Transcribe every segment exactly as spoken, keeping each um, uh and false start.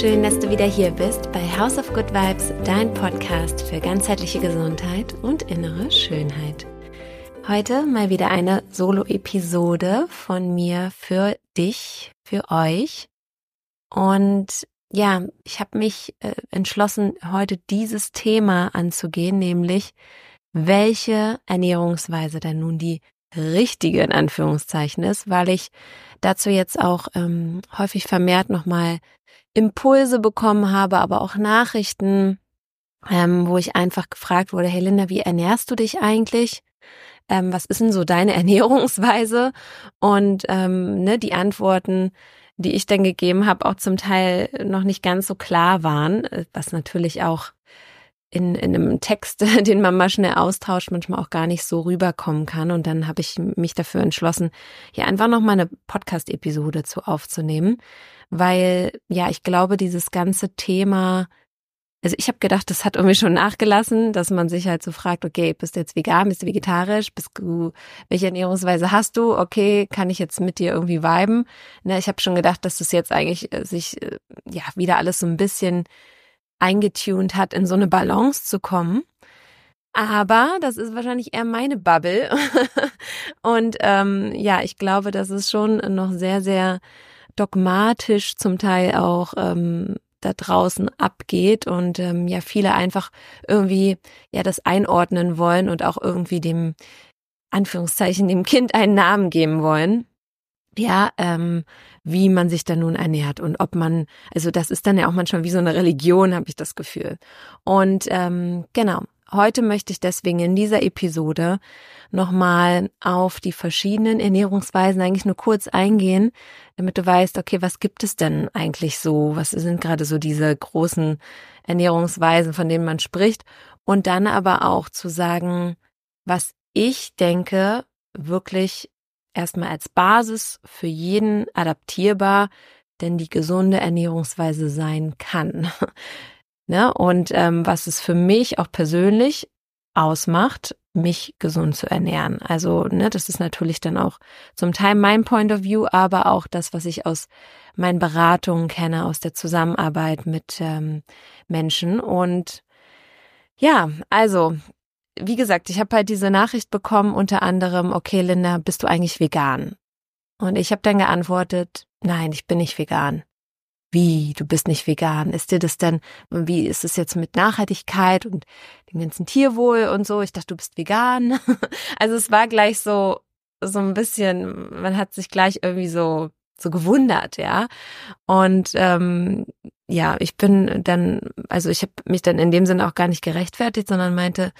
schön, dass du wieder hier bist bei House of Good Vibes, dein Podcast für ganzheitliche Gesundheit und innere Schönheit. Heute mal wieder eine Solo-Episode von mir für dich, für euch. Und ja, ich habe mich äh, entschlossen, heute dieses Thema anzugehen, nämlich welche Ernährungsweise denn nun die richtige in Anführungszeichen ist, weil ich dazu jetzt auch ähm, häufig vermehrt nochmal Impulse bekommen habe, aber auch Nachrichten, ähm, wo ich einfach gefragt wurde, hey Linda, wie ernährst du dich eigentlich? Ähm, was ist denn so deine Ernährungsweise? Und ähm, ne, die Antworten, die ich dann gegeben habe, auch zum Teil noch nicht ganz so klar waren, was natürlich auch in, in einem Text, den man mal schnell austauscht, manchmal auch gar nicht so rüberkommen kann. Und dann habe ich mich dafür entschlossen, hier einfach nochmal eine Podcast-Episode zu aufzunehmen, weil ja, ich glaube, dieses ganze Thema, also ich habe gedacht, das hat irgendwie schon nachgelassen, dass man sich halt so fragt, okay, bist du jetzt vegan, bist du vegetarisch, bist du, welche Ernährungsweise hast du? Okay, kann ich jetzt mit dir irgendwie viben? Ne, ich habe schon gedacht, dass das jetzt eigentlich äh, sich äh, ja wieder alles so ein bisschen eingetunt hat, in so eine Balance zu kommen. Aber das ist wahrscheinlich eher meine Bubble. Und ähm, ja, ich glaube, dass es schon noch sehr, sehr dogmatisch zum Teil auch ähm, da draußen abgeht und ähm, ja, viele einfach irgendwie ja das einordnen wollen und auch irgendwie dem, Anführungszeichen, dem Kind einen Namen geben wollen. Ja, ähm, wie man sich da nun ernährt und ob man, also das ist dann ja auch manchmal wie so eine Religion, habe ich das Gefühl. Und ähm, genau, heute möchte ich deswegen in dieser Episode nochmal auf die verschiedenen Ernährungsweisen eigentlich nur kurz eingehen, damit du weißt, okay, was gibt es denn eigentlich so? Was sind gerade so diese großen Ernährungsweisen, von denen man spricht? Und dann aber auch zu sagen, was ich denke, wirklich erstmal als Basis für jeden adaptierbar, denn die gesunde Ernährungsweise sein kann. Ne? Und ähm, was es für mich auch persönlich ausmacht, mich gesund zu ernähren. Also ne, das ist natürlich dann auch zum Teil mein Point of View, aber auch das, was ich aus meinen Beratungen kenne, aus der Zusammenarbeit mit ähm, Menschen. Und ja, also wie gesagt, ich habe halt diese Nachricht bekommen, unter anderem, okay, Linda, bist du eigentlich vegan? Und ich habe dann geantwortet, nein, ich bin nicht vegan. Wie, du bist nicht vegan? Ist dir das denn, wie ist es jetzt mit Nachhaltigkeit und dem ganzen Tierwohl und so? Ich dachte, du bist vegan. Also es war gleich so, so ein bisschen, man hat sich gleich irgendwie so, so gewundert, ja. Und ähm, ja, ich bin dann, also ich habe mich dann in dem Sinne auch gar nicht gerechtfertigt, sondern meinte,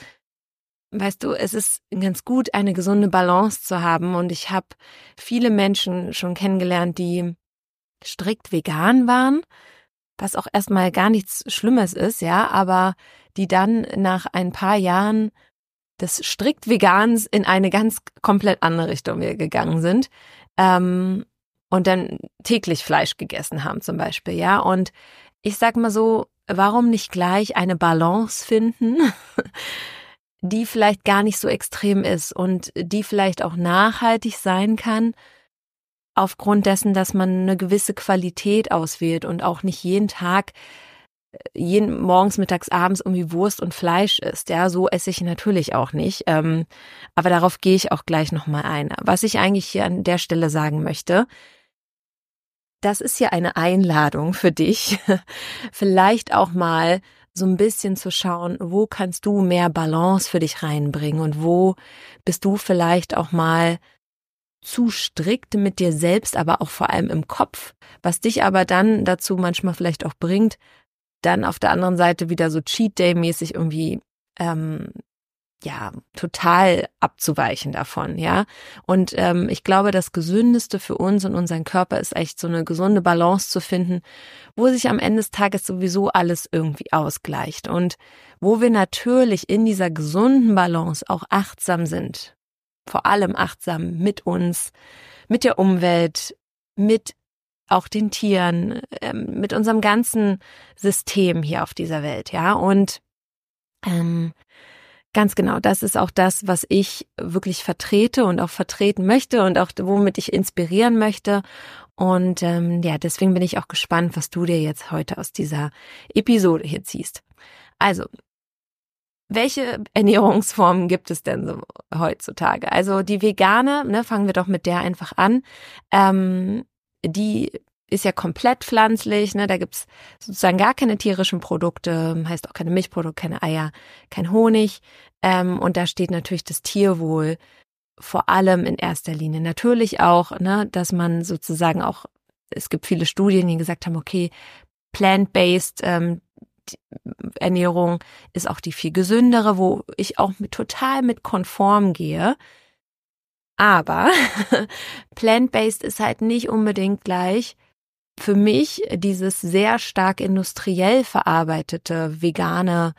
weißt du, es ist ganz gut, eine gesunde Balance zu haben. Und ich habe viele Menschen schon kennengelernt, die strikt vegan waren, was auch erstmal gar nichts Schlimmes ist, ja, aber die dann nach ein paar Jahren des strikt Vegans in eine ganz komplett andere Richtung gegangen sind ähm, und dann täglich Fleisch gegessen haben zum Beispiel, ja. Und ich sag mal so, warum nicht gleich eine Balance finden, die vielleicht gar nicht so extrem ist und die vielleicht auch nachhaltig sein kann, aufgrund dessen, dass man eine gewisse Qualität auswählt und auch nicht jeden Tag, jeden morgens, mittags, abends irgendwie Wurst und Fleisch isst. Ja, so esse ich natürlich auch nicht. Ähm, aber darauf gehe ich auch gleich nochmal ein. Was ich eigentlich hier an der Stelle sagen möchte, das ist ja eine Einladung für dich, vielleicht auch mal so ein bisschen zu schauen, wo kannst du mehr Balance für dich reinbringen und wo bist du vielleicht auch mal zu strikt mit dir selbst, aber auch vor allem im Kopf, was dich aber dann dazu manchmal vielleicht auch bringt, dann auf der anderen Seite wieder so Cheat Day-mäßig irgendwie ähm, ja total abzuweichen davon, ja. Und ähm, ich glaube, das Gesündeste für uns und unseren Körper ist echt so eine gesunde Balance zu finden, wo sich am Ende des Tages sowieso alles irgendwie ausgleicht und wo wir natürlich in dieser gesunden Balance auch achtsam sind. Vor allem achtsam mit uns, mit der Umwelt, mit auch den Tieren, mit unserem ganzen System hier auf dieser Welt, ja. Und ähm, ganz genau, das ist auch das, was ich wirklich vertrete und auch vertreten möchte und auch womit ich inspirieren möchte. Und ähm, ja, deswegen bin ich auch gespannt, was du dir jetzt heute aus dieser Episode hier ziehst. Also, welche Ernährungsformen gibt es denn so heutzutage? Also die vegane, ne, fangen wir doch mit der einfach an. Ähm, die ist ja komplett pflanzlich, ne, da gibt's sozusagen gar keine tierischen Produkte, heißt auch keine Milchprodukte, keine Eier, kein Honig. Ähm, und da steht natürlich das Tierwohl vor allem in erster Linie. Natürlich auch, ne, dass man sozusagen auch, es gibt viele Studien, die gesagt haben, okay, plant-based ähm, Ernährung ist auch die viel gesündere, wo ich auch mit, total mit konform gehe. Aber plant-based ist halt nicht unbedingt gleich für mich dieses sehr stark industriell verarbeitete vegane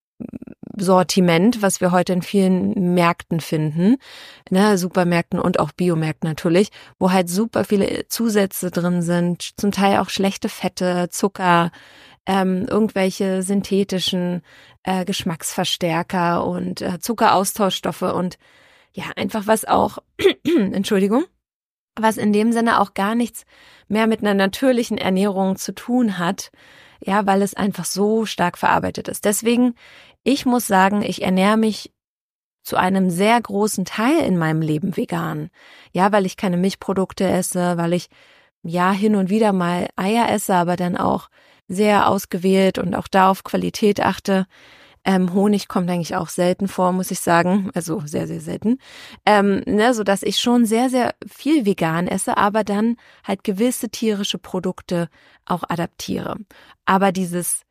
Sortiment, was wir heute in vielen Märkten finden, ne, Supermärkten und auch Biomärkten natürlich, wo halt super viele Zusätze drin sind, zum Teil auch schlechte Fette, Zucker, ähm, irgendwelche synthetischen äh, Geschmacksverstärker und äh, Zuckeraustauschstoffe und ja, einfach was auch, Entschuldigung, was in dem Sinne auch gar nichts mehr mit einer natürlichen Ernährung zu tun hat, ja, weil es einfach so stark verarbeitet ist. Deswegen, ich muss sagen, ich ernähre mich zu einem sehr großen Teil in meinem Leben vegan. Ja, weil ich keine Milchprodukte esse, weil ich ja hin und wieder mal Eier esse, aber dann auch sehr ausgewählt und auch da auf Qualität achte. Ähm, Honig kommt eigentlich auch selten vor, muss ich sagen, also sehr, sehr selten, ähm, ne, so dass ich schon sehr, sehr viel vegan esse, aber dann halt gewisse tierische Produkte auch adaptiere. Aber dieses,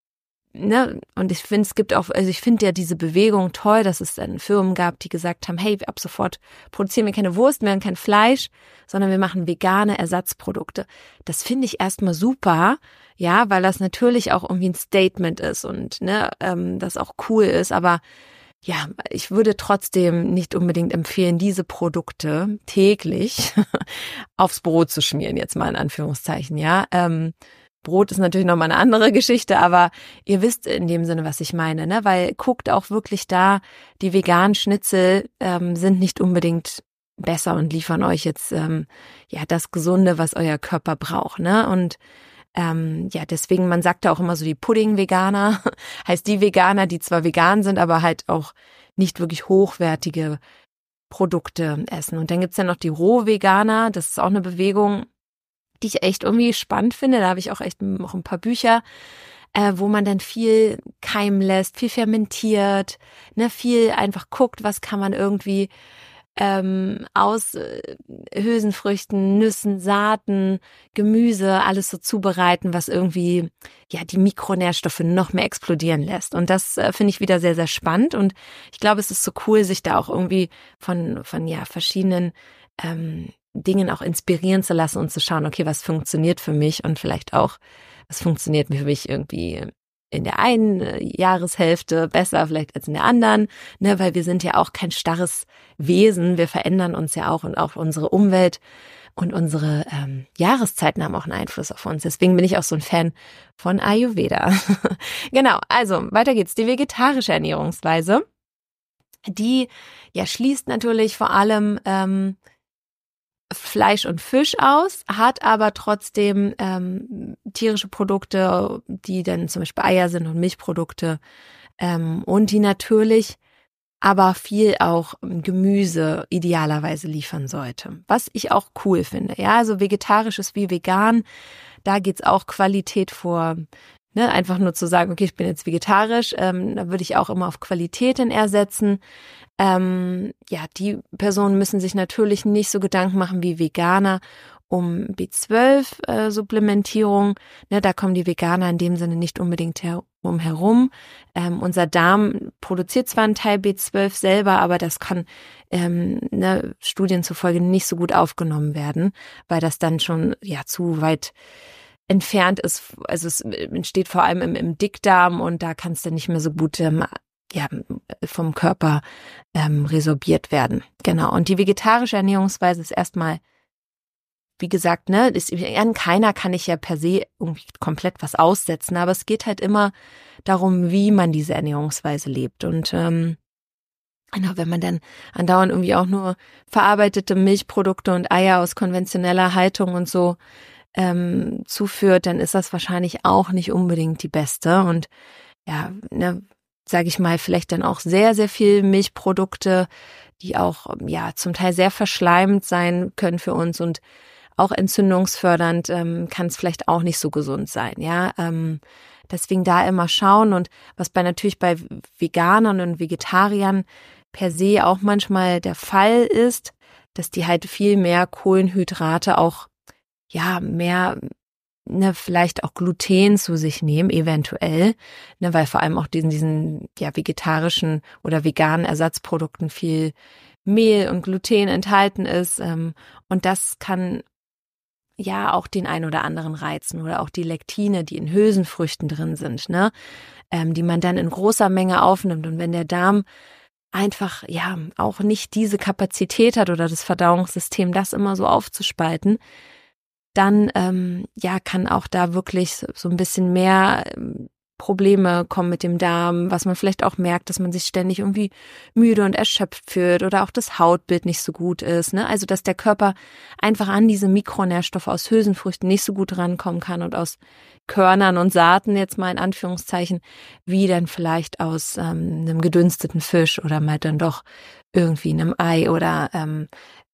ne, und ich finde, es gibt auch, also ich finde ja diese Bewegung toll, dass es dann Firmen gab, die gesagt haben, hey, ab sofort produzieren wir keine Wurst mehr und kein Fleisch, sondern wir machen vegane Ersatzprodukte. Das finde ich erstmal super, ja, weil das natürlich auch irgendwie ein Statement ist und ne, ähm, das auch cool ist, aber ja, ich würde trotzdem nicht unbedingt empfehlen, diese Produkte täglich aufs Brot zu schmieren, jetzt mal in Anführungszeichen, ja. Ähm, Brot ist natürlich nochmal eine andere Geschichte, aber ihr wisst in dem Sinne, was ich meine, ne? Weil guckt auch wirklich da, die veganen Schnitzel ähm, sind nicht unbedingt besser und liefern euch jetzt ähm, ja das Gesunde, was euer Körper braucht, ne? Und ähm, ja, deswegen, man sagt da auch immer so die Pudding-Veganer, heißt die Veganer, die zwar vegan sind, aber halt auch nicht wirklich hochwertige Produkte essen. Und dann gibt's ja noch die Roh-Veganer, das ist auch eine Bewegung, die ich echt irgendwie spannend finde. Da habe ich auch echt noch ein paar Bücher, äh, wo man dann viel keimen lässt, viel fermentiert, ne, viel einfach guckt, was kann man irgendwie ähm, aus äh, Hülsenfrüchten, Nüssen, Saaten, Gemüse, alles so zubereiten, was irgendwie ja die Mikronährstoffe noch mehr explodieren lässt. Und das äh, finde ich wieder sehr, sehr spannend. Und ich glaube, es ist so cool, sich da auch irgendwie von von ja verschiedenen ähm, Dingen auch inspirieren zu lassen und zu schauen, okay, was funktioniert für mich und vielleicht auch, was funktioniert für mich irgendwie in der einen Jahreshälfte besser vielleicht als in der anderen, ne, weil wir sind ja auch kein starres Wesen, wir verändern uns ja auch und auch unsere Umwelt und unsere ähm, Jahreszeiten haben auch einen Einfluss auf uns. Deswegen bin ich auch so ein Fan von Ayurveda. Genau, also weiter geht's. Die vegetarische Ernährungsweise, die ja schließt natürlich vor allem ähm, Fleisch und Fisch aus, hat aber trotzdem ähm, tierische Produkte, die dann zum Beispiel Eier sind und Milchprodukte ähm, und die natürlich aber viel auch Gemüse idealerweise liefern sollte, was ich auch cool finde. Ja, also vegetarisch ist wie vegan, da geht's auch Qualität vor. Ne, einfach nur zu sagen, okay, ich bin jetzt vegetarisch, ähm, da würde ich auch immer auf Qualität in ersetzen. Ähm, ja, die Personen müssen sich natürlich nicht so Gedanken machen wie Veganer um B zwölf Supplementierung. Ne, da kommen die Veganer in dem Sinne nicht unbedingt herum herum. Ähm, unser Darm produziert zwar einen Teil B zwölf selber, aber das kann ähm, ne, Studien zufolge nicht so gut aufgenommen werden, weil das dann schon ja zu weit entfernt ist, also es entsteht vor allem im, im Dickdarm und da kann es dann nicht mehr so gut ähm, ja, vom Körper ähm, resorbiert werden. Genau. Und die vegetarische Ernährungsweise ist erstmal, wie gesagt, ne, ist, an keiner kann ich ja per se irgendwie komplett was aussetzen, aber es geht halt immer darum, wie man diese Ernährungsweise lebt. Und ähm, Genau, wenn man dann andauernd irgendwie auch nur verarbeitete Milchprodukte und Eier aus konventioneller Haltung und so ähm, zuführt, dann ist das wahrscheinlich auch nicht unbedingt die beste. Und ja, ne, sage ich mal, vielleicht dann auch sehr, sehr viel Milchprodukte, die auch ja zum Teil sehr verschleimend sein können für uns und auch entzündungsfördernd, ähm, kann es vielleicht auch nicht so gesund sein. Ja, ähm, deswegen da immer schauen. Und was bei natürlich bei Veganern und Vegetariern per se auch manchmal der Fall ist, dass die halt viel mehr Kohlenhydrate auch, ja, mehr, ne, vielleicht auch Gluten zu sich nehmen, eventuell, ne, weil vor allem auch diesen, diesen, ja, vegetarischen oder veganen Ersatzprodukten viel Mehl und Gluten enthalten ist, ähm, und das kann ja auch den ein oder anderen reizen oder auch die Lektine, die in Hülsenfrüchten drin sind, ne, ähm, die man dann in großer Menge aufnimmt. Und wenn der Darm einfach, ja, auch nicht diese Kapazität hat oder das Verdauungssystem, das immer so aufzuspalten, dann, ähm, ja, kann auch da wirklich so ein bisschen mehr ähm, Probleme kommen mit dem Darm, was man vielleicht auch merkt, dass man sich ständig irgendwie müde und erschöpft fühlt oder auch das Hautbild nicht so gut ist, ne? Also, dass der Körper einfach an diese Mikronährstoffe aus Hülsenfrüchten nicht so gut rankommen kann und aus Körnern und Saaten jetzt mal in Anführungszeichen, wie dann vielleicht aus ähm, einem gedünsteten Fisch oder mal dann doch irgendwie einem Ei oder ähm,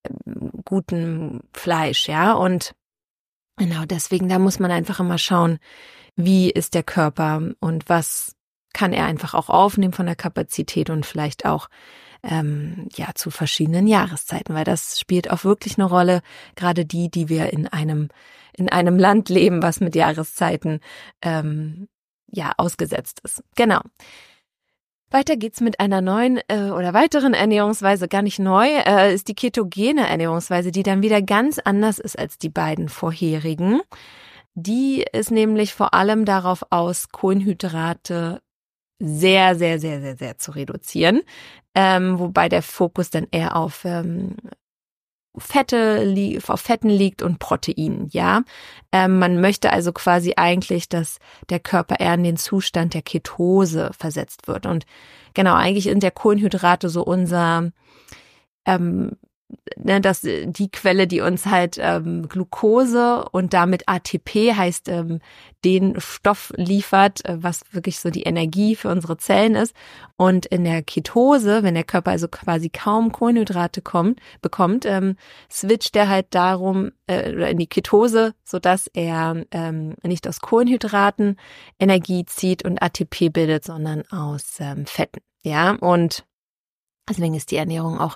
gutem Fleisch, ja? Und genau deswegen, da muss man einfach immer schauen, wie ist der Körper und was kann er einfach auch aufnehmen von der Kapazität und vielleicht auch ähm, ja zu verschiedenen Jahreszeiten, weil das spielt auch wirklich eine Rolle, gerade die, die wir in einem in einem Land leben, was mit Jahreszeiten ähm, ja ausgesetzt ist. Genau. Weiter geht's mit einer neuen äh, oder weiteren Ernährungsweise, gar nicht neu, äh, ist die ketogene Ernährungsweise, die dann wieder ganz anders ist als die beiden vorherigen. Die ist nämlich vor allem darauf aus, Kohlenhydrate sehr, sehr, sehr, sehr, sehr zu reduzieren, ähm, wobei der Fokus dann eher auf ähm, Fette, li- auf Fetten liegt und Proteinen, ja. Ähm, man möchte also quasi eigentlich, dass der Körper eher in den Zustand der Ketose versetzt wird. Und genau, eigentlich sind der Kohlenhydrate so unser ähm, Ne, das die Quelle, die uns halt ähm, Glucose und damit A T P heißt, ähm, den Stoff liefert, äh, was wirklich so die Energie für unsere Zellen ist. Und in der Ketose, wenn der Körper also quasi kaum Kohlenhydrate kommt, bekommt, ähm, switcht er halt darum äh, oder in die Ketose, sodass er ähm, nicht aus Kohlenhydraten Energie zieht und A T P bildet, sondern aus ähm, Fetten. Ja, und deswegen ist die Ernährung auch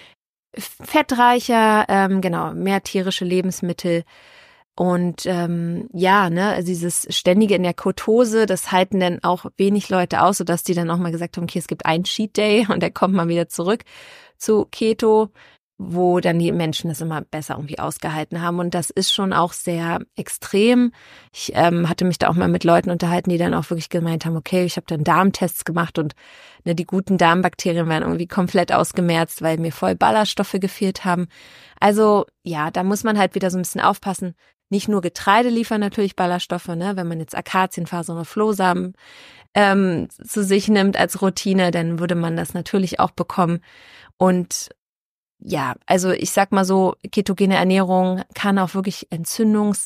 fettreicher, ähm, genau, mehr tierische Lebensmittel und ähm, ja, ne, also dieses ständige in der Ketose, das halten dann auch wenig Leute aus, sodass die dann auch mal gesagt haben, okay, es gibt einen Cheat Day und der kommt mal wieder zurück zu Keto, wo dann die Menschen das immer besser irgendwie ausgehalten haben. Und das ist schon auch sehr extrem. Ich ähm, hatte mich da auch mal mit Leuten unterhalten, die dann auch wirklich gemeint haben, okay, ich habe dann Darmtests gemacht und ne, die guten Darmbakterien waren irgendwie komplett ausgemerzt, weil mir voll Ballaststoffe gefehlt haben. Also ja, da muss man halt wieder so ein bisschen aufpassen. Nicht nur Getreide liefern natürlich Ballaststoffe, ne? Wenn man jetzt Akazienfaser oder Flohsamen ähm, zu sich nimmt als Routine, dann würde man das natürlich auch bekommen. Und ja, also ich sag mal so, ketogene Ernährung kann auch wirklich Entzündungs,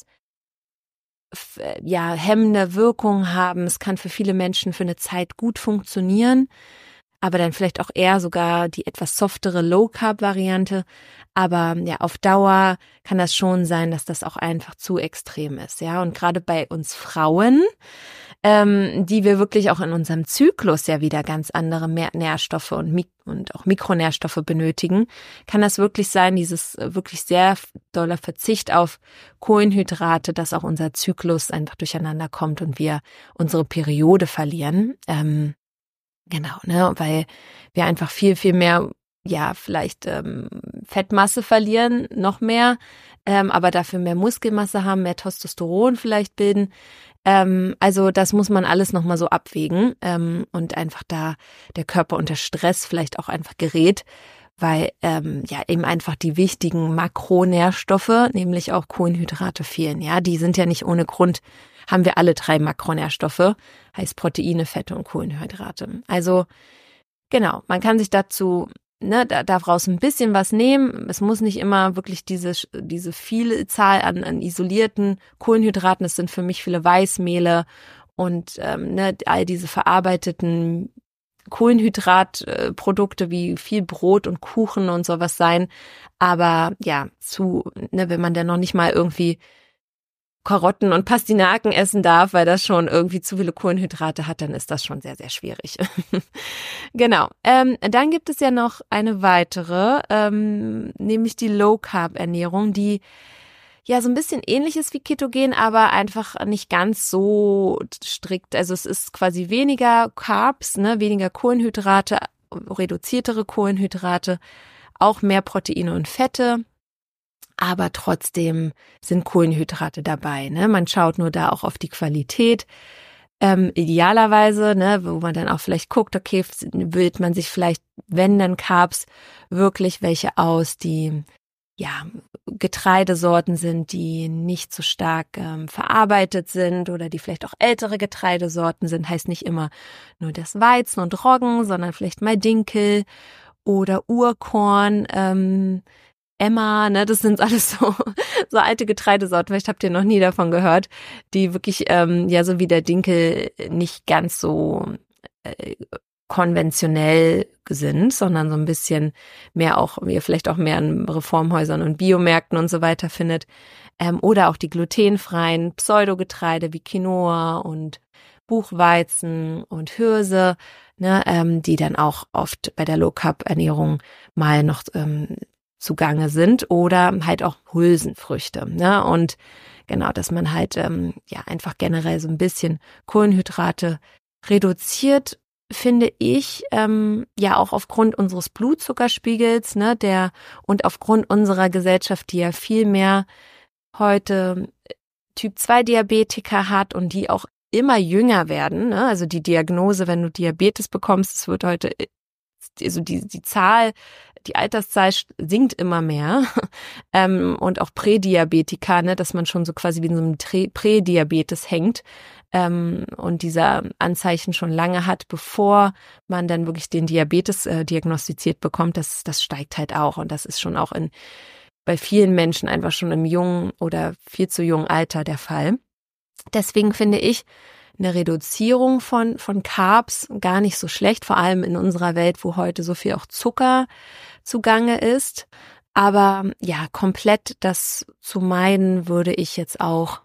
ja, hemmende Wirkung haben. Es kann für viele Menschen für eine Zeit gut funktionieren, aber dann vielleicht auch eher sogar die etwas softere Low-Carb-Variante. Aber ja, auf Dauer kann das schon sein, dass das auch einfach zu extrem ist, ja. Und gerade bei uns Frauen, ähm, die wir wirklich auch in unserem Zyklus ja wieder ganz andere mehr Nährstoffe und, Mik- und auch Mikronährstoffe benötigen, kann das wirklich sein, dieses wirklich sehr doller Verzicht auf Kohlenhydrate, dass auch unser Zyklus einfach durcheinander kommt und wir unsere Periode verlieren. Ähm, genau, ne, weil wir einfach viel, viel mehr, ja, vielleicht ähm, Fettmasse verlieren, noch mehr, ähm, aber dafür mehr Muskelmasse haben, mehr Testosteron vielleicht bilden. Ähm, also das muss man alles nochmal so abwägen ähm, und einfach da der Körper unter Stress vielleicht auch einfach gerät, weil ähm, ja eben einfach die wichtigen Makronährstoffe, nämlich auch Kohlenhydrate fehlen. Ja, die sind ja nicht ohne Grund, haben wir alle drei Makronährstoffe, heißt Proteine, Fette und Kohlenhydrate. Also genau, man kann sich dazu, ne, da, daraus ein bisschen was nehmen. Es muss nicht immer wirklich diese, diese viele Zahl an, an isolierten Kohlenhydraten. Es sind für mich viele Weißmehle und ähm, ne, all diese verarbeiteten Kohlenhydratprodukte wie viel Brot und Kuchen und sowas sein. Aber ja, zu, ne, wenn man dann noch nicht mal irgendwie Karotten und Pastinaken essen darf, weil das schon irgendwie zu viele Kohlenhydrate hat, dann ist das schon sehr, sehr schwierig. Genau. Ähm, dann gibt es ja noch eine weitere, ähm, nämlich die Low-Carb-Ernährung, die ja so ein bisschen ähnlich ist wie Ketogen, aber einfach nicht ganz so strikt. Also es ist quasi weniger Carbs, ne, weniger Kohlenhydrate, reduziertere Kohlenhydrate, auch mehr Proteine und Fette. Aber trotzdem sind Kohlenhydrate dabei, ne? Man schaut nur da auch auf die Qualität. Ähm, idealerweise, ne, wo man dann auch vielleicht guckt, okay, wählt man sich vielleicht, wenn dann Carbs, wirklich welche aus, die ja Getreidesorten sind, die nicht so stark ähm, verarbeitet sind oder die vielleicht auch ältere Getreidesorten sind. Heißt nicht immer nur das Weizen und Roggen, sondern vielleicht mal Dinkel oder Urkorn, ähm, Emma, ne, das sind alles so so alte Getreidesorten, vielleicht habt ihr noch nie davon gehört, die wirklich, ähm, ja, so wie der Dinkel nicht ganz so äh, konventionell sind, sondern so ein bisschen mehr auch, wie ihr vielleicht auch mehr in Reformhäusern und Biomärkten und so weiter findet, ähm, oder auch die glutenfreien Pseudogetreide wie Quinoa und Buchweizen und Hirse, ne, ähm, die dann auch oft bei der Low-Carb-Ernährung mal noch ähm, zugange sind oder halt auch Hülsenfrüchte, ne, und genau, dass man halt ähm, ja einfach generell so ein bisschen Kohlenhydrate reduziert, finde ich, ähm, ja auch aufgrund unseres Blutzuckerspiegels, ne, der und aufgrund unserer Gesellschaft, die ja viel mehr heute Typ zwei Diabetiker hat und die auch immer jünger werden, ne, also die Diagnose, wenn du Diabetes bekommst, es wird heute, also die, die Zahl, die Alterszahl sinkt immer mehr, ähm, und auch Prädiabetiker, ne, dass man schon so quasi wie in so einem Prä- Prädiabetes hängt, ähm, und dieser Anzeichen schon lange hat, bevor man dann wirklich den Diabetes äh, diagnostiziert bekommt, das, das steigt halt auch und das ist schon auch in bei vielen Menschen einfach schon im jungen oder viel zu jungen Alter der Fall. Deswegen finde ich eine Reduzierung von von Carbs gar nicht so schlecht, vor allem in unserer Welt, wo heute so viel auch Zucker zugange ist. Aber ja, komplett das zu meiden, würde ich jetzt auch,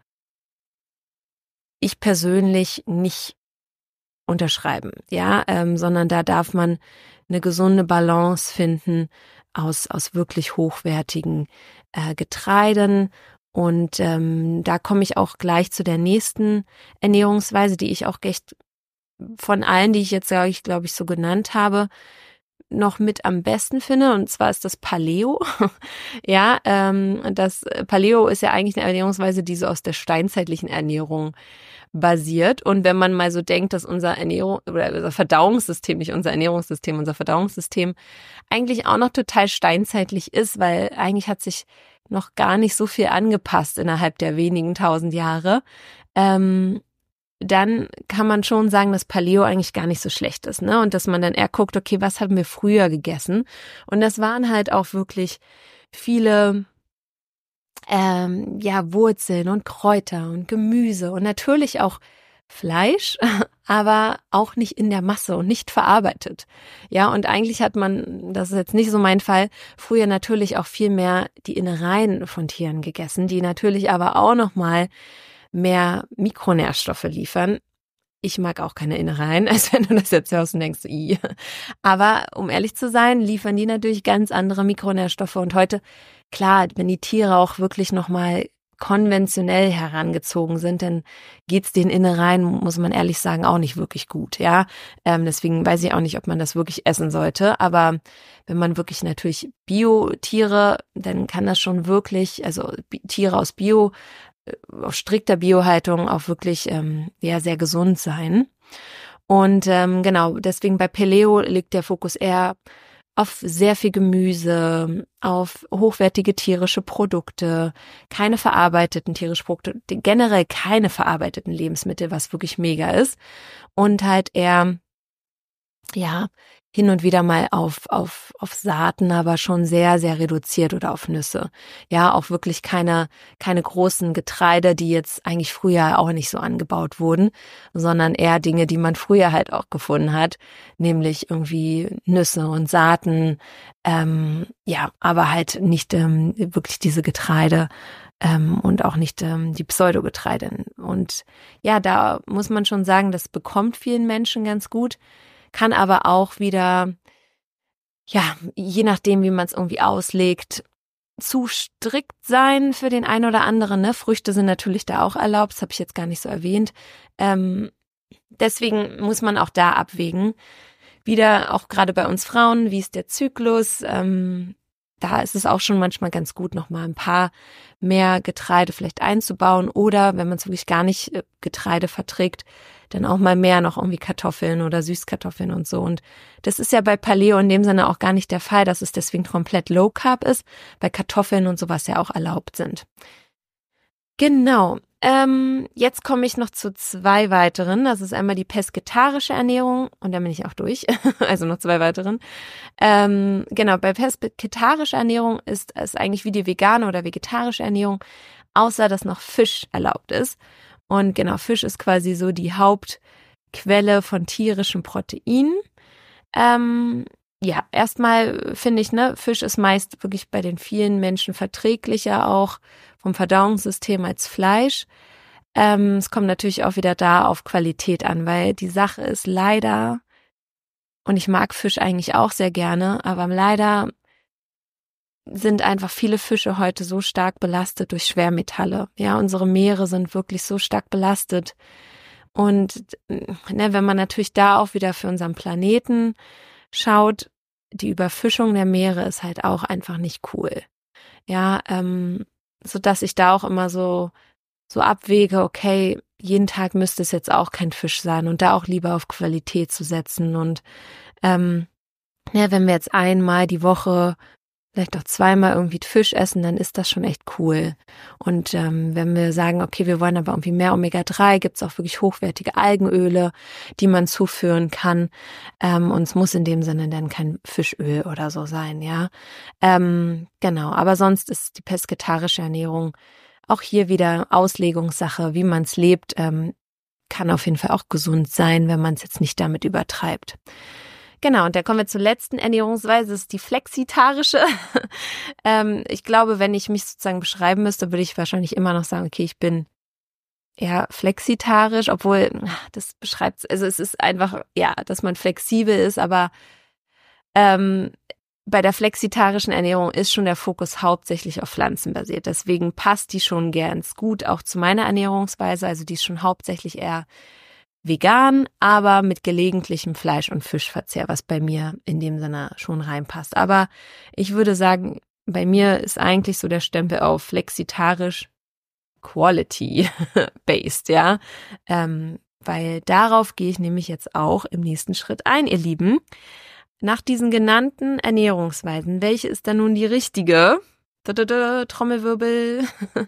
ich persönlich nicht unterschreiben, ja, ähm, sondern da darf man eine gesunde Balance finden aus aus wirklich hochwertigen äh, Getreiden. Und ähm, da komme ich auch gleich zu der nächsten Ernährungsweise, die ich auch echt von allen, die ich jetzt, ja, ich glaube ich, so genannt habe, noch mit am besten finde. Und zwar ist das Paleo. Ja, ähm, das Paleo ist ja eigentlich eine Ernährungsweise, die so aus der steinzeitlichen Ernährung basiert. Und wenn man mal so denkt, dass unser Ernährung oder unser Verdauungssystem, nicht unser Ernährungssystem, unser Verdauungssystem eigentlich auch noch total steinzeitlich ist, weil eigentlich hat sich noch gar nicht so viel angepasst innerhalb der wenigen tausend Jahre, ähm, dann kann man schon sagen, dass Paleo eigentlich gar nicht so schlecht ist, ne? Und dass man dann eher guckt, okay, was haben wir früher gegessen? Und das waren halt auch wirklich viele ähm, ja Wurzeln und Kräuter und Gemüse und natürlich auch Fleisch, aber auch nicht in der Masse und nicht verarbeitet. Ja, und eigentlich hat man, das ist jetzt nicht so mein Fall, früher natürlich auch viel mehr die Innereien von Tieren gegessen, die natürlich aber auch nochmal mehr Mikronährstoffe liefern. Ich mag auch keine Innereien, als wenn du das jetzt hörst und denkst, i. Aber um ehrlich zu sein, liefern die natürlich ganz andere Mikronährstoffe. Und heute, klar, wenn die Tiere auch wirklich nochmal konventionell herangezogen sind, dann geht's den Innereien, muss man ehrlich sagen, auch nicht wirklich gut, ja. Ähm, deswegen weiß ich auch nicht, ob man das wirklich essen sollte. Aber wenn man wirklich natürlich Bio-Tiere, dann kann das schon wirklich, also Tiere aus Bio, auf strikter Biohaltung auch wirklich ähm, ja sehr gesund sein. Und ähm, genau, deswegen bei Paleo liegt der Fokus eher auf sehr viel Gemüse, auf hochwertige tierische Produkte, keine verarbeiteten tierischen Produkte, generell keine verarbeiteten Lebensmittel, was wirklich mega ist. Und halt eher ja, hin und wieder mal auf, auf, auf Saaten, aber schon sehr, sehr reduziert oder auf Nüsse. Ja, auch wirklich keine, keine großen Getreide, die jetzt eigentlich früher auch nicht so angebaut wurden, sondern eher Dinge, die man früher halt auch gefunden hat, nämlich irgendwie Nüsse und Saaten, ähm, ja, aber halt nicht ähm, wirklich diese Getreide ähm, und auch nicht ähm, die Pseudogetreide. Und ja, da muss man schon sagen, das bekommt vielen Menschen ganz gut. Kann aber auch wieder, ja, je nachdem, wie man es irgendwie auslegt, zu strikt sein für den einen oder anderen. Ne? Früchte sind natürlich da auch erlaubt, das habe ich jetzt gar nicht so erwähnt. Ähm, deswegen muss man auch da abwägen. Wieder auch gerade bei uns Frauen, wie ist der Zyklus? Ähm, da ist es auch schon manchmal ganz gut, nochmal ein paar mehr Getreide vielleicht einzubauen oder wenn man es wirklich gar nicht äh, Getreide verträgt, dann auch mal mehr noch irgendwie Kartoffeln oder Süßkartoffeln und so. Und das ist ja bei Paleo in dem Sinne auch gar nicht der Fall, dass es deswegen komplett Low Carb ist, bei Kartoffeln und sowas ja auch erlaubt sind. Genau. Ähm, jetzt komme ich noch zu zwei weiteren. Das ist einmal die pesketarische Ernährung und dann bin ich auch durch. Also noch zwei weiteren. Ähm, genau, bei pesketarischer Ernährung ist es eigentlich wie die vegane oder vegetarische Ernährung, außer dass noch Fisch erlaubt ist. Und genau, Fisch ist quasi so die Hauptquelle von tierischen Proteinen. Ähm, ja, erstmal finde ich, ne, Fisch ist meist wirklich bei den vielen Menschen verträglicher auch vom Verdauungssystem als Fleisch. Ähm, es kommt natürlich auch wieder da auf Qualität an, weil die Sache ist leider, und ich mag Fisch eigentlich auch sehr gerne, aber leider sind einfach viele Fische heute so stark belastet durch Schwermetalle. Ja, unsere Meere sind wirklich so stark belastet. Und ne, wenn man natürlich da auch wieder für unseren Planeten schaut, die Überfischung der Meere ist halt auch einfach nicht cool. Ja, ähm, so dass ich da auch immer so so abwäge, okay, jeden Tag müsste es jetzt auch kein Fisch sein und da auch lieber auf Qualität zu setzen. Und ähm, ja, wenn wir jetzt einmal die Woche vielleicht auch zweimal irgendwie Fisch essen, dann ist das schon echt cool. Und ähm, wenn wir sagen, okay, wir wollen aber irgendwie mehr Omega drei, gibt es auch wirklich hochwertige Algenöle, die man zuführen kann. Ähm, und es muss in dem Sinne dann kein Fischöl oder so sein, ja. Ähm, genau, aber sonst ist die pesketarische Ernährung auch hier wieder Auslegungssache, wie man es lebt, ähm, kann auf jeden Fall auch gesund sein, wenn man es jetzt nicht damit übertreibt. Genau, und da kommen wir zur letzten Ernährungsweise, das ist die flexitarische. ähm, ich glaube, wenn ich mich sozusagen beschreiben müsste, würde ich wahrscheinlich immer noch sagen, okay, ich bin eher flexitarisch, obwohl das beschreibt, also es ist einfach, ja, dass man flexibel ist, aber ähm, bei der flexitarischen Ernährung ist schon der Fokus hauptsächlich auf Pflanzen basiert. Deswegen passt die schon ganz gut auch zu meiner Ernährungsweise. Also die ist schon hauptsächlich eher vegan, aber mit gelegentlichem Fleisch- und Fischverzehr, was bei mir in dem Sinne schon reinpasst. Aber ich würde sagen, bei mir ist eigentlich so der Stempel auf flexitarisch quality-based, ja. Ähm, weil darauf gehe ich nämlich jetzt auch im nächsten Schritt ein, ihr Lieben. Nach diesen genannten Ernährungsweisen, welche ist dann nun die richtige? Trommelwirbel.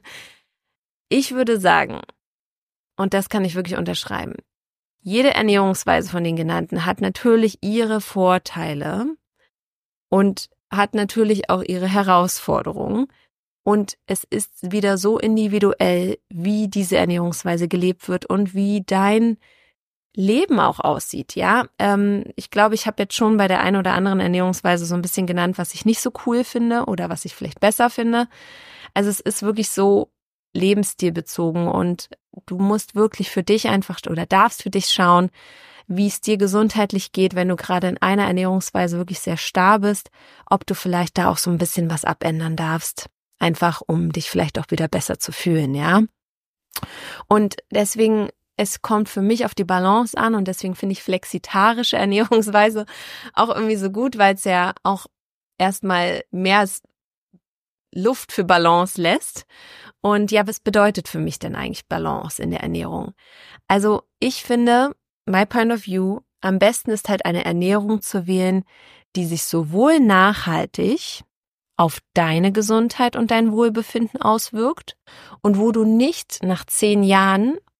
Ich würde sagen, und das kann ich wirklich unterschreiben, jede Ernährungsweise von den genannten hat natürlich ihre Vorteile und hat natürlich auch ihre Herausforderungen. Und es ist wieder so individuell, wie diese Ernährungsweise gelebt wird und wie dein Leben auch aussieht, ja. Ähm, ich glaube, ich habe jetzt schon bei der einen oder anderen Ernährungsweise so ein bisschen genannt, was ich nicht so cool finde oder was ich vielleicht besser finde. Also es ist wirklich so lebensstilbezogen und du musst wirklich für dich einfach oder darfst für dich schauen, wie es dir gesundheitlich geht, wenn du gerade in einer Ernährungsweise wirklich sehr starr bist, ob du vielleicht da auch so ein bisschen was abändern darfst, einfach um dich vielleicht auch wieder besser zu fühlen, ja. Und deswegen, es kommt für mich auf die Balance an und deswegen finde ich flexitarische Ernährungsweise auch irgendwie so gut, weil es ja auch erstmal mehr Luft für Balance lässt. Und ja, was bedeutet für mich denn eigentlich Balance in der Ernährung? Also ich finde, my point of view, am besten ist halt eine Ernährung zu wählen, die sich sowohl nachhaltig auf deine Gesundheit und dein Wohlbefinden auswirkt und wo du nicht nach zehn Jahren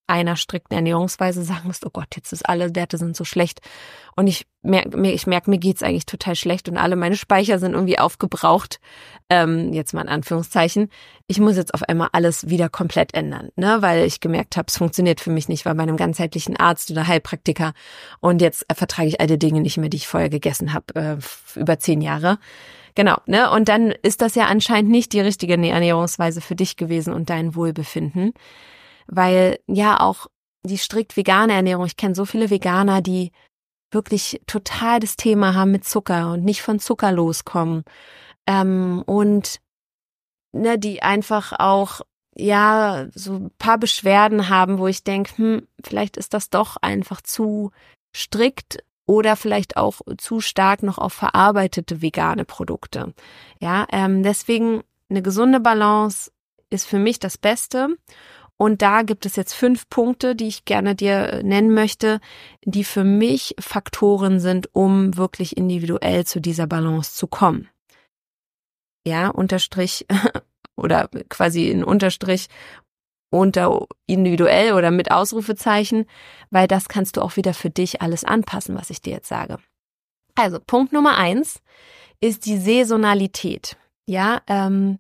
einer strikten Ernährungsweise sagen musst, oh Gott, jetzt ist alle Werte sind so schlecht und ich merke, mir, ich merke, mir geht's eigentlich total schlecht und alle meine Speicher sind irgendwie aufgebraucht, ähm, jetzt mal in Anführungszeichen. Ich muss jetzt auf einmal alles wieder komplett ändern, ne, weil ich gemerkt habe, es funktioniert für mich nicht, war bei einem ganzheitlichen Arzt oder Heilpraktiker und jetzt äh, vertrage ich all die Dinge nicht mehr, die ich vorher gegessen habe, äh, über zehn Jahre. Genau, ne, und dann ist das ja anscheinend nicht die richtige Ernährungsweise für dich gewesen und dein Wohlbefinden. Weil ja auch die strikt vegane Ernährung, ich kenne so viele Veganer, die wirklich total das Thema haben mit Zucker und nicht von Zucker loskommen ähm, und ne, die einfach auch ja so ein paar Beschwerden haben, wo ich denke, hm, vielleicht ist das doch einfach zu strikt oder vielleicht auch zu stark noch auf verarbeitete vegane Produkte. Ja, ähm, deswegen eine gesunde Balance ist für mich das Beste. Und da gibt es jetzt fünf Punkte, die ich gerne dir nennen möchte, die für mich Faktoren sind, um wirklich individuell zu dieser Balance zu kommen. Ja, Unterstrich oder quasi in Unterstrich unter individuell oder mit Ausrufezeichen, weil das kannst du auch wieder für dich alles anpassen, was ich dir jetzt sage. Also Punkt Nummer eins ist die Saisonalität. Ja, ähm,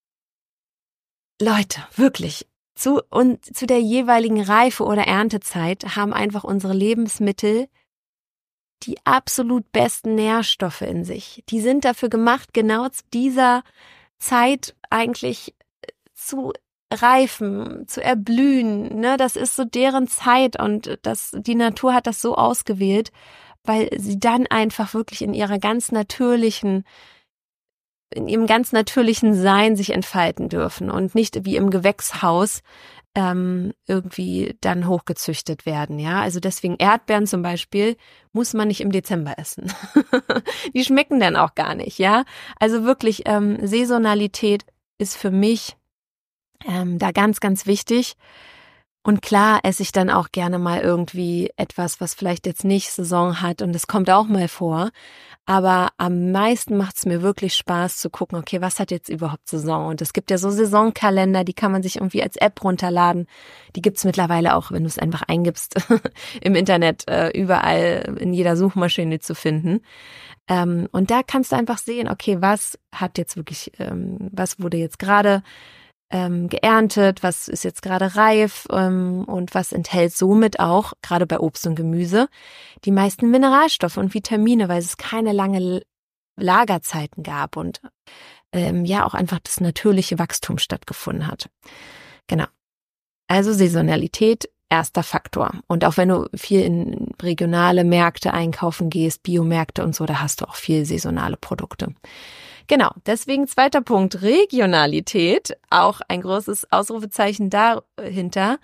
Leute, wirklich. Zu, und zu der jeweiligen Reife- oder Erntezeit haben einfach unsere Lebensmittel die absolut besten Nährstoffe in sich. Die sind dafür gemacht, genau zu dieser Zeit eigentlich zu reifen, zu erblühen. Ne? Das ist so deren Zeit und das, die Natur hat das so ausgewählt, weil sie dann einfach wirklich in ihrer ganz natürlichen in ihrem ganz natürlichen Sein sich entfalten dürfen und nicht wie im Gewächshaus ähm, irgendwie dann hochgezüchtet werden. Ja, also deswegen Erdbeeren zum Beispiel muss man nicht im Dezember essen. Die schmecken dann auch gar nicht. Ja, also wirklich ähm, Saisonalität ist für mich ähm, da ganz, ganz wichtig. Und klar esse ich dann auch gerne mal irgendwie etwas, was vielleicht jetzt nicht Saison hat und das kommt auch mal vor. Aber am meisten macht es mir wirklich Spaß zu gucken, okay, was hat jetzt überhaupt Saison? Und es gibt ja so Saisonkalender, die kann man sich irgendwie als App runterladen. Die gibt's mittlerweile auch, wenn du es einfach eingibst, im Internet, äh, überall in jeder Suchmaschine zu finden. Ähm, und da kannst du einfach sehen, okay, was hat jetzt wirklich, ähm, was wurde jetzt gerade Ähm, geerntet, was ist jetzt gerade reif ähm, und was enthält somit auch, gerade bei Obst und Gemüse, die meisten Mineralstoffe und Vitamine, weil es keine lange Lagerzeiten gab und ähm, ja auch einfach das natürliche Wachstum stattgefunden hat. Genau. Also Saisonalität, erster Faktor. Und auch wenn du viel in regionale Märkte einkaufen gehst, Biomärkte und so, da hast du auch viel saisonale Produkte. Genau, deswegen zweiter Punkt, Regionalität, auch ein großes Ausrufezeichen dahinter.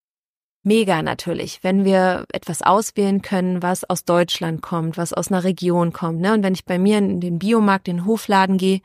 Mega natürlich, wenn wir etwas auswählen können, was aus Deutschland kommt, was aus einer Region kommt. Ne? Und wenn ich bei mir in den Biomarkt, in den Hofladen gehe,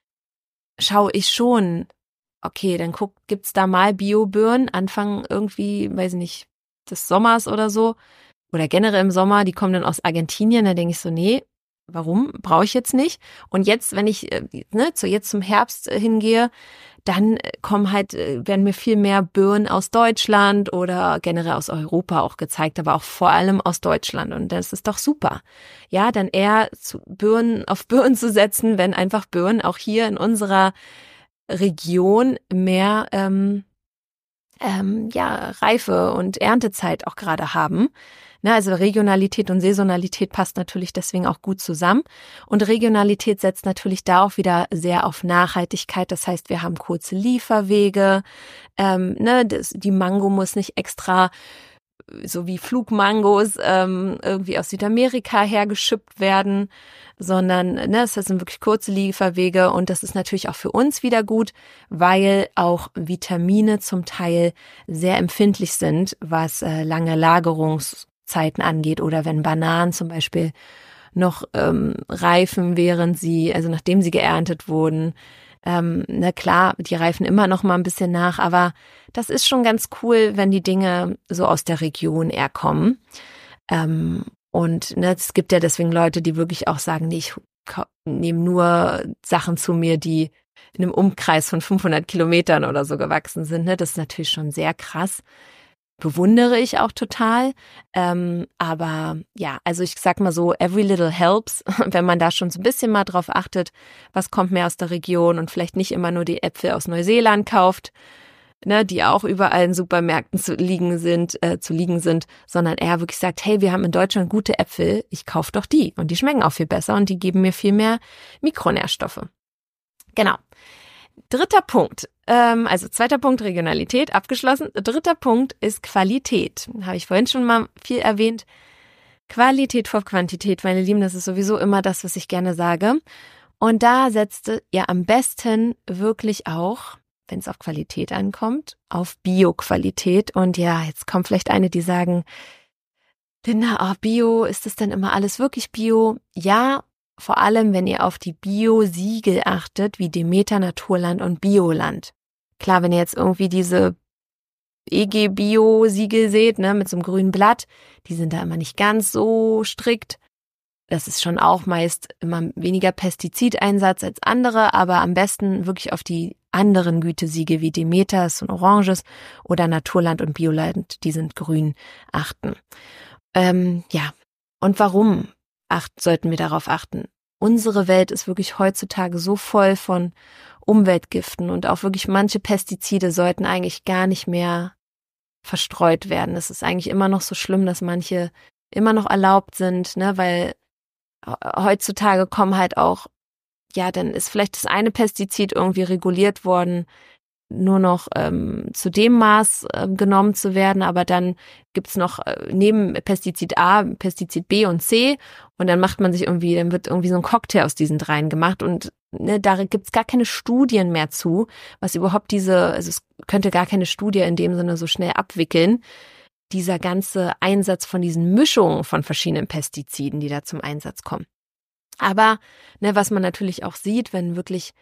schaue ich schon, okay, dann guck, gibt's da mal Bio-Birnen, Anfang irgendwie, weiß ich nicht, des Sommers oder so, oder generell im Sommer, die kommen dann aus Argentinien, da denke ich so, nee, warum? Brauche ich jetzt nicht. Und jetzt, wenn ich ne, zu jetzt zum Herbst hingehe, dann kommen halt, werden mir viel mehr Birnen aus Deutschland oder generell aus Europa auch gezeigt, aber auch vor allem aus Deutschland. Und das ist doch super. Ja, dann eher zu Birnen auf Birnen zu setzen, wenn einfach Birnen auch hier in unserer Region mehr ähm, ähm, ja Reife und Erntezeit auch gerade haben. Ne, also Regionalität und Saisonalität passt natürlich deswegen auch gut zusammen. Und Regionalität setzt natürlich da auch wieder sehr auf Nachhaltigkeit. Das heißt, wir haben kurze Lieferwege. Ähm, ne, das, die Mango muss nicht extra, so wie Flugmangos, ähm, irgendwie aus Südamerika hergeschippt werden, sondern ne, es sind wirklich kurze Lieferwege. Und das ist natürlich auch für uns wieder gut, weil auch Vitamine zum Teil sehr empfindlich sind, was äh, lange Lagerungs Zeiten angeht oder wenn Bananen zum Beispiel noch ähm, reifen, während sie, also nachdem sie geerntet wurden. Ähm, na klar, die reifen immer noch mal ein bisschen nach, aber das ist schon ganz cool, wenn die Dinge so aus der Region eher kommen. Ähm, und ne, es gibt ja deswegen Leute, die wirklich auch sagen, nee, ich nehme nur Sachen zu mir, die in einem Umkreis von fünfhundert Kilometern oder so gewachsen sind. Ne? Das ist natürlich schon sehr krass. bewundere ich auch total. Ähm, aber ja, also ich sag mal so, every little helps, wenn man da schon so ein bisschen mal drauf achtet, was kommt mehr aus der Region und vielleicht nicht immer nur die Äpfel aus Neuseeland kauft, ne, die auch überall in Supermärkten zu liegen sind, äh, zu liegen sind, sondern eher wirklich sagt, hey, wir haben in Deutschland gute Äpfel, ich kaufe doch die und die schmecken auch viel besser und die geben mir viel mehr Mikronährstoffe. Genau. Dritter Punkt, ähm, also zweiter Punkt Regionalität, abgeschlossen. Dritter Punkt ist Qualität. Habe ich vorhin schon mal viel erwähnt. Qualität vor Quantität, meine Lieben, das ist sowieso immer das, was ich gerne sage. Und da setzte ihr am besten wirklich auch, wenn es auf Qualität ankommt, auf Bio-Qualität. Und ja, jetzt kommt vielleicht eine, die sagen, Linda, oh, Bio, ist das denn immer alles wirklich Bio? Ja, vor allem, wenn ihr auf die Bio-Siegel achtet, wie Demeter, Naturland und Bioland. Klar, wenn ihr jetzt irgendwie diese E G-Bio-Siegel seht, ne, mit so einem grünen Blatt, die sind da immer nicht ganz so strikt. Das ist schon auch meist immer weniger Pestizideinsatz als andere, aber am besten wirklich auf die anderen Gütesiegel wie Demeter, ist so ein oranges, oder Naturland und Bioland, die sind grün, achten. Ähm, ja, und warum acht, sollten wir darauf achten? Unsere Welt ist wirklich heutzutage so voll von Umweltgiften und auch wirklich manche Pestizide sollten eigentlich gar nicht mehr verstreut werden. Es ist eigentlich immer noch so schlimm, dass manche immer noch erlaubt sind, ne, weil heutzutage kommen halt auch, ja, dann ist vielleicht das eine Pestizid irgendwie reguliert worden, nur noch ähm, zu dem Maß äh, genommen zu werden, aber dann gibt's noch äh, neben Pestizid A, Pestizid B und C und dann macht man sich irgendwie, dann wird irgendwie so ein Cocktail aus diesen dreien gemacht und ne, da gibt's gar keine Studien mehr zu, was überhaupt diese, also es könnte gar keine Studie in dem Sinne so schnell abwickeln, dieser ganze Einsatz von diesen Mischungen von verschiedenen Pestiziden, die da zum Einsatz kommen. Aber ne, was man natürlich auch sieht, wenn wirklich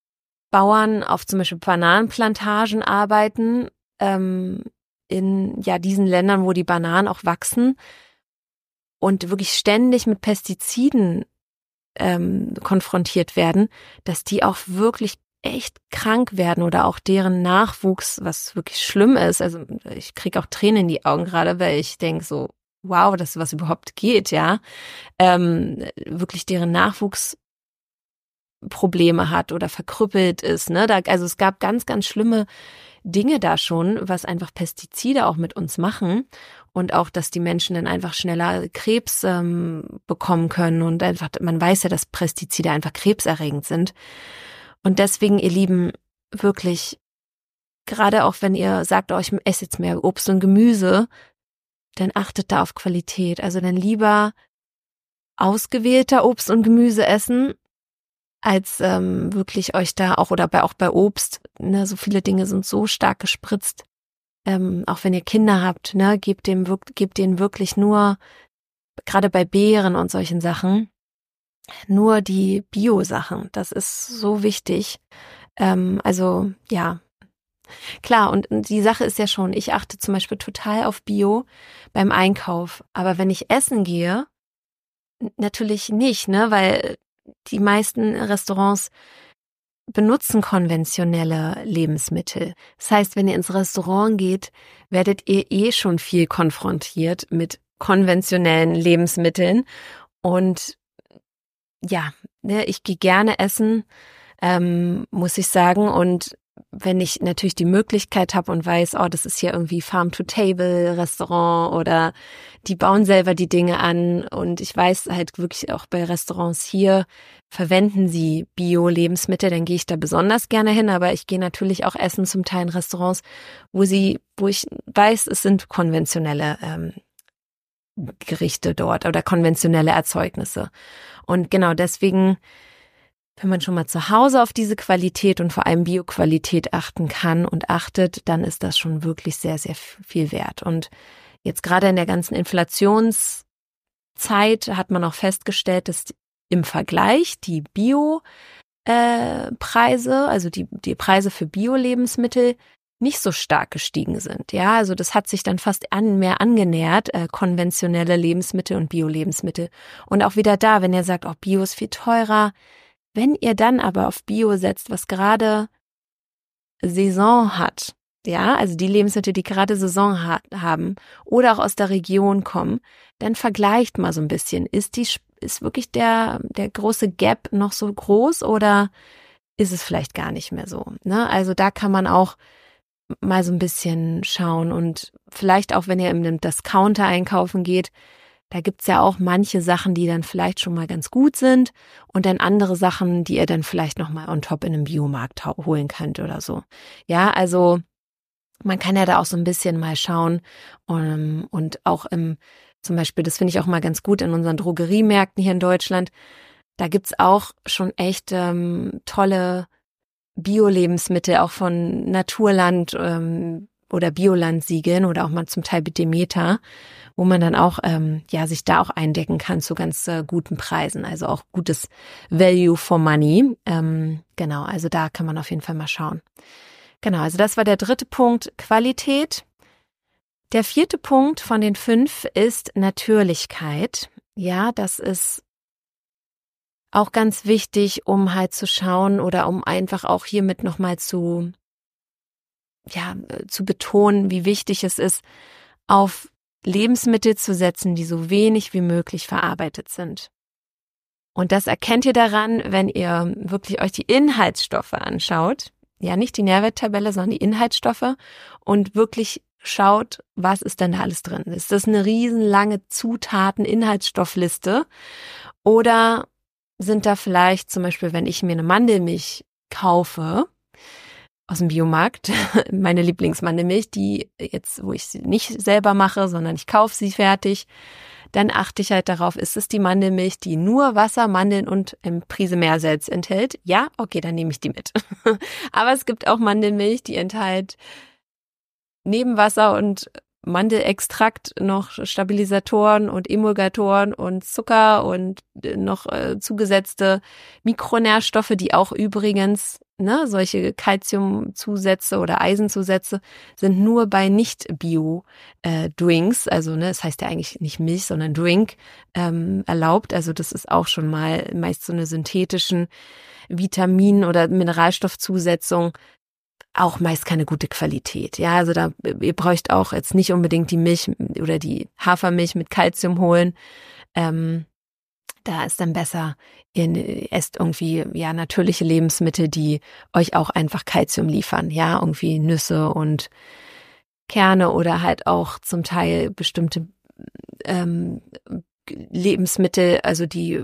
Bauern auf zum Beispiel Bananenplantagen arbeiten, ähm, in ja diesen Ländern, wo die Bananen auch wachsen und wirklich ständig mit Pestiziden ähm, konfrontiert werden, dass die auch wirklich echt krank werden oder auch deren Nachwuchs, was wirklich schlimm ist. Also ich kriege auch Tränen in die Augen gerade, weil ich denke so, wow, dass was überhaupt geht, ja. Ähm, wirklich deren Nachwuchs Probleme hat oder verkrüppelt ist, ne? Da, also es gab ganz, ganz schlimme Dinge da schon, was einfach Pestizide auch mit uns machen und auch, dass die Menschen dann einfach schneller Krebs ähm, bekommen können und einfach, man weiß ja, dass Pestizide einfach krebserregend sind. Und deswegen, ihr Lieben, wirklich, gerade auch wenn ihr sagt, oh, ich esse jetzt mehr Obst und Gemüse, dann achtet da auf Qualität. Also dann lieber ausgewählter Obst und Gemüse essen, als ähm, wirklich euch da auch, oder bei auch bei Obst, ne, so viele Dinge sind so stark gespritzt. Ähm, auch wenn ihr Kinder habt, ne, gebt dem gebt denen wirklich nur, gerade bei Beeren und solchen Sachen, nur die Bio-Sachen. Das ist so wichtig. Ähm, also ja, klar, und die Sache ist ja schon, ich achte zum Beispiel total auf Bio beim Einkauf. Aber wenn ich essen gehe, natürlich nicht, ne, weil die meisten Restaurants benutzen konventionelle Lebensmittel. Das heißt, wenn ihr ins Restaurant geht, werdet ihr eh schon viel konfrontiert mit konventionellen Lebensmitteln. Und ja, ne, ich gehe gerne essen, ähm, muss ich sagen. Und wenn ich natürlich die Möglichkeit habe und weiß, oh, das ist hier irgendwie Farm-to-Table-Restaurant oder die bauen selber die Dinge an und ich weiß halt wirklich auch bei Restaurants hier verwenden sie Bio-Lebensmittel, dann gehe ich da besonders gerne hin, aber ich gehe natürlich auch essen zum Teil in Restaurants, wo sie, wo ich weiß, es sind konventionelle ähm, Gerichte dort oder konventionelle Erzeugnisse. Und genau deswegen, wenn man schon mal zu Hause auf diese Qualität und vor allem Bio-Qualität achten kann und achtet, dann ist das schon wirklich sehr, sehr viel wert. Und jetzt gerade in der ganzen Inflationszeit hat man auch festgestellt, dass im Vergleich die Bio-Preise, also die, die Preise für Bio-Lebensmittel nicht so stark gestiegen sind. Ja, also das hat sich dann fast an, mehr angenähert, äh, konventionelle Lebensmittel und Bio-Lebensmittel. Und auch wieder da, wenn ihr sagt, oh, Bio ist viel teurer, wenn ihr dann aber auf Bio setzt, was gerade Saison hat, ja, also die Lebensmittel, die gerade Saison ha- haben oder auch aus der Region kommen, dann vergleicht mal so ein bisschen. Ist die, ist wirklich der, der große Gap noch so groß oder ist es vielleicht gar nicht mehr so, ne? Also da kann man auch mal so ein bisschen schauen und vielleicht auch, wenn ihr in einem Discounter einkaufen geht, da gibt's ja auch manche Sachen, die dann vielleicht schon mal ganz gut sind und dann andere Sachen, die ihr dann vielleicht noch mal on top in einem Biomarkt holen könnt oder so. Ja, also man kann ja da auch so ein bisschen mal schauen um, und auch im, zum Beispiel, das finde ich auch mal ganz gut in unseren Drogeriemärkten hier in Deutschland, da gibt's auch schon echt ähm, tolle Bio-Lebensmittel, auch von Naturland ähm, oder Bioland-Siegeln oder auch mal zum Teil Demeter, wo man dann auch ähm, ja sich da auch eindecken kann zu ganz äh, guten Preisen, also auch gutes Value for Money. Ähm, genau, also da kann man auf jeden Fall mal schauen. Genau, also das war der dritte Punkt, Qualität. Der vierte Punkt von den fünf ist Natürlichkeit. Ja, das ist auch ganz wichtig, um halt zu schauen oder um einfach auch hiermit nochmal zu, ja, zu betonen, wie wichtig es ist, auf Lebensmittel zu setzen, die so wenig wie möglich verarbeitet sind. Und das erkennt ihr daran, wenn ihr wirklich euch die Inhaltsstoffe anschaut. Ja, nicht die Nährwerttabelle, sondern die Inhaltsstoffe und wirklich schaut, was ist denn da alles drin? Ist das eine riesenlange Zutaten-Inhaltsstoffliste oder sind da vielleicht zum Beispiel, wenn ich mir eine Mandelmilch kaufe aus dem Biomarkt, meine Lieblingsmandelmilch, die jetzt, wo ich sie nicht selber mache, sondern ich kaufe sie fertig, dann achte ich halt darauf, ist es die Mandelmilch, die nur Wasser, Mandeln und eine Prise Meersalz enthält? Ja, okay, dann nehme ich die mit. Aber es gibt auch Mandelmilch, die enthält neben Wasser und Mandelextrakt noch Stabilisatoren und Emulgatoren und Zucker und noch äh, zugesetzte Mikronährstoffe, die auch übrigens, ne, solche Calciumzusätze oder Eisenzusätze sind nur bei Nicht-Bio-Drinks, äh, also ne, das heißt ja eigentlich nicht Milch, sondern Drink, ähm, erlaubt. Also das ist auch schon mal meist so eine synthetischen Vitamin- oder Mineralstoffzusetzung, auch meist keine gute Qualität. Ja, also da, ihr bräucht auch jetzt nicht unbedingt die Milch oder die Hafermilch mit Kalzium holen. Ähm, da ist dann besser, ihr esst irgendwie, ja, natürliche Lebensmittel, die euch auch einfach Kalzium liefern. Ja, irgendwie Nüsse und Kerne oder halt auch zum Teil bestimmte ähm, Lebensmittel, also die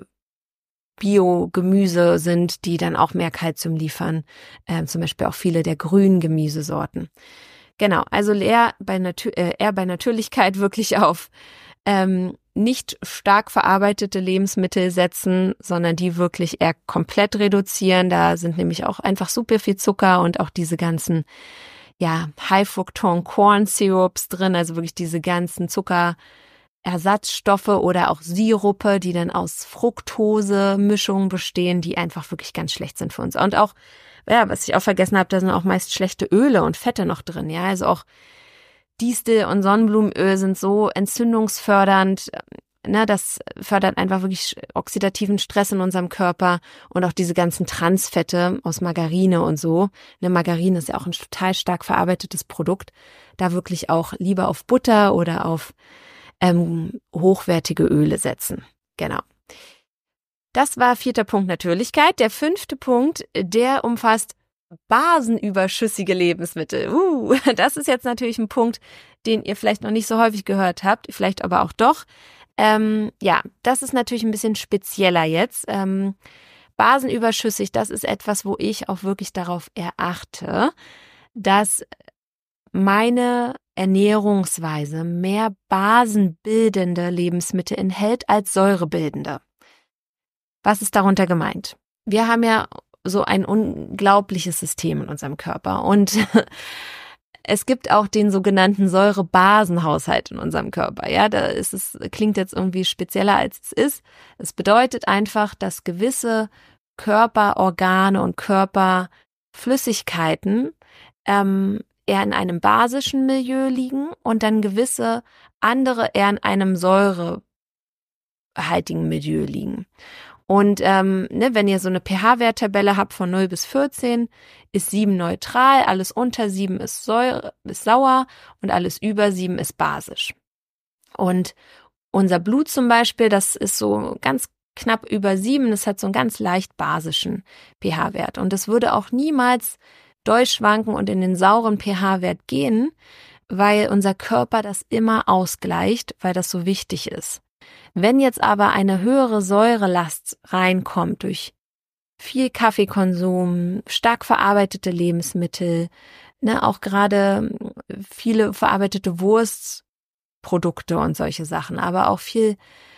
Bio-Gemüse sind, die dann auch mehr Kalzium liefern, ähm, zum Beispiel auch viele der grünen Gemüsesorten. Genau, also eher bei, Natu- äh, eher bei Natürlichkeit wirklich auf ähm, nicht stark verarbeitete Lebensmittel setzen, sondern die wirklich eher komplett reduzieren. Da sind nämlich auch einfach super viel Zucker und auch diese ganzen, ja, High-Fructose Corn Syrups drin, also wirklich diese ganzen Zucker Ersatzstoffe oder auch Sirupe, die dann aus Fructose-Mischungen bestehen, die einfach wirklich ganz schlecht sind für uns. Und auch, ja, was ich auch vergessen habe, da sind auch meist schlechte Öle und Fette noch drin. Ja, also auch Distel und Sonnenblumenöl sind so entzündungsfördernd, ne, das fördert einfach wirklich oxidativen Stress in unserem Körper und auch diese ganzen Transfette aus Margarine und so. Ne, Margarine ist ja auch ein total stark verarbeitetes Produkt. Da wirklich auch lieber auf Butter oder auf Ähm, hochwertige Öle setzen. Genau. Das war vierter Punkt Natürlichkeit. Der fünfte Punkt, der umfasst basenüberschüssige Lebensmittel. Uh, das ist jetzt natürlich ein Punkt, den ihr vielleicht noch nicht so häufig gehört habt, vielleicht aber auch doch. Ähm, ja, das ist natürlich ein bisschen spezieller jetzt. Ähm, basenüberschüssig, das ist etwas, wo ich auch wirklich darauf erachte, dass meine Ernährungsweise mehr basenbildende Lebensmittel enthält als säurebildende. Was ist darunter gemeint? Wir haben ja so ein unglaubliches System in unserem Körper und es gibt auch den sogenannten Säurebasenhaushalt in unserem Körper. Ja, da ist es, klingt jetzt irgendwie spezieller als es ist. Es bedeutet einfach, dass gewisse Körperorgane und Körperflüssigkeiten ähm, eher in einem basischen Milieu liegen und dann gewisse andere eher in einem säurehaltigen Milieu liegen. Und ähm, ne, wenn ihr so eine pH-Werttabelle habt von null bis vierzehn, ist sieben neutral, alles unter sieben ist, säure, ist sauer und alles über sieben ist basisch. Und unser Blut zum Beispiel, das ist so ganz knapp über sieben, das hat so einen ganz leicht basischen pH-Wert. Und das würde auch niemals durchschwanken und in den sauren pH-Wert gehen, weil unser Körper das immer ausgleicht, weil das so wichtig ist. Wenn jetzt aber eine höhere Säurelast reinkommt durch viel Kaffeekonsum, stark verarbeitete Lebensmittel, ne, auch gerade viele verarbeitete Wurstprodukte und solche Sachen, aber auch viel